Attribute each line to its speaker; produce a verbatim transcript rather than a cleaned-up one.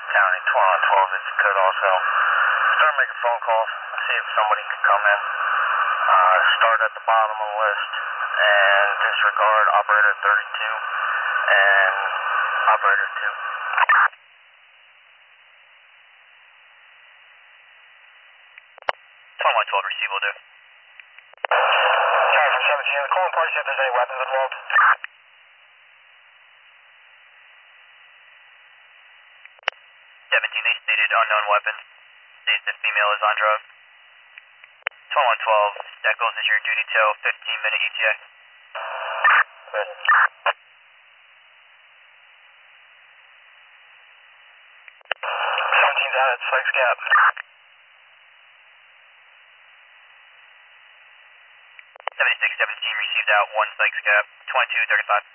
Speaker 1: County, twenty-one twelve, it's code also. Start making phone calls, see if somebody can come in. Uh, start at the bottom of the list and disregard operator thirty-two and operator two.
Speaker 2: twenty-one twelve, receive will do.
Speaker 1: Sorry for seventeen, call and party, see if there's any weapons involved.
Speaker 2: seventeen, they stated unknown weapon. States the female is on drugs. twenty-one twelve, Eccles is your duty till fifteen minute E T A.
Speaker 1: Good. seventeen's out at Sykes Gap.
Speaker 2: seventy-six seventeen received out one Sykes Gap, twenty-two thirty-five.